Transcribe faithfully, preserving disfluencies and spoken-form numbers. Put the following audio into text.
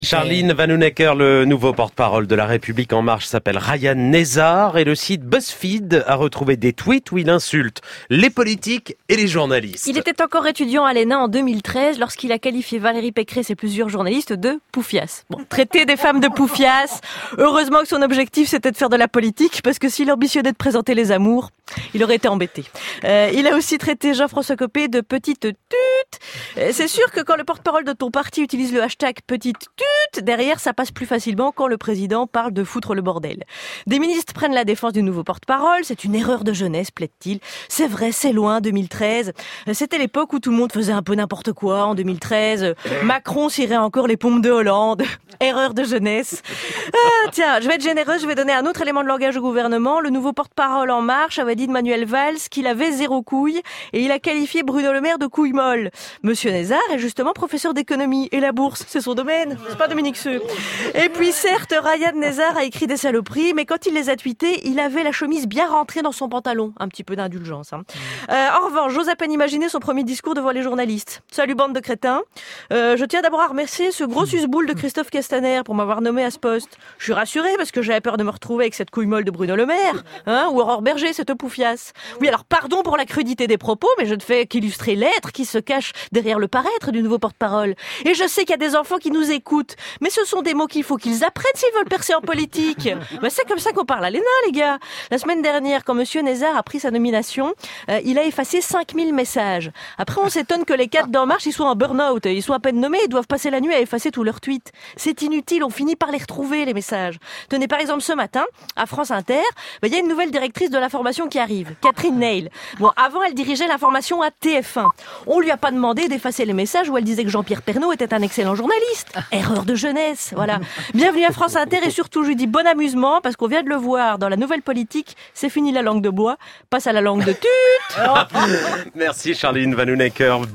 Charline Vanhoenacker, le nouveau porte-parole de La République En Marche, s'appelle Ryan Nezar et le site BuzzFeed a retrouvé des tweets où il insulte les politiques et les journalistes. Il était encore étudiant à l'E N A en deux mille treize lorsqu'il a qualifié Valérie Pécresse et plusieurs journalistes de poufias. Bon, traiter des femmes de poufias, heureusement que son objectif c'était de faire de la politique, parce que s'il ambitionnait de présenter les amours, il aurait été embêté. Euh, il a aussi traité Jean-François Copé de petite tute. C'est sûr que quand le porte-parole de ton parti utilise le hashtag petite tute, derrière ça passe plus facilement quand le président parle de foutre le bordel. Des ministres prennent la défense du nouveau porte-parole, c'est une erreur de jeunesse, plaide-t-il. C'est vrai, c'est loin, deux mille treize. C'était l'époque où tout le monde faisait un peu n'importe quoi en deux mille treize. Macron cirait encore les pompes de Hollande. Erreur de jeunesse. Ah, tiens, je vais être généreuse, je vais donner un autre élément de langage au gouvernement. Le nouveau porte-parole En Marche avait dit de Manuel Valls qu'il avait zéro couille et il a qualifié Bruno Le Maire de couille molle. Monsieur Nezar est justement professeur d'économie et la bourse, c'est son domaine, c'est pas Dominique Seux. Et puis certes, Ryan Nezar a écrit des saloperies, mais quand il les a tweetées, il avait la chemise bien rentrée dans son pantalon. Un petit peu d'indulgence. Hein. Euh, en revanche, j'ose à peine imaginer son premier discours devant les journalistes. Salut bande de crétins. Euh, je tiens d'abord à remercier ce gros susboule de Christophe Castaner pour m'avoir nommé à ce poste. Je suis rassurée parce que j'avais peur de me retrouver avec cette couille molle de Bruno Le Maire, hein, ou Aurore Berger, cette poufiasse. Oui, alors pardon pour la crudité des propos, mais je ne fais qu'illustrer l'être qui se cache derrière le paraître du nouveau porte-parole. Et je sais qu'il y a des enfants qui nous écoutent, mais ce sont des mots qu'il faut qu'ils apprennent s'ils veulent percer en politique. Ben, c'est comme ça qu'on parle à l'E N A, les gars. La semaine dernière, quand Monsieur Nezar a pris sa nomination, euh, il a effacé cinq mille messages. Après, on s'étonne que les quatre d'En Marche, ils soient en burn-out. Ils sont à peine nommés, ils doivent passer la nuit à effacer tous leurs tweets. C'est inutile, on finit par les retrouver, les messages. Tenez, par exemple, ce matin, à France Inter, ben, il y a une nouvelle directrice de l'information qui arrive, Catherine Neil. Bon, avant, elle dirigeait l'information à T F un. On lui a pas demandé d'effacer les messages où elle disait que Jean-Pierre Pernaut était un excellent journaliste. Erreur de jeunesse, voilà. Bienvenue à France Inter et surtout, je lui dis bon amusement parce qu'on vient de le voir dans la nouvelle politique, c'est fini la langue de bois, passe à la langue de tute. Merci Charline Vanhoenacker.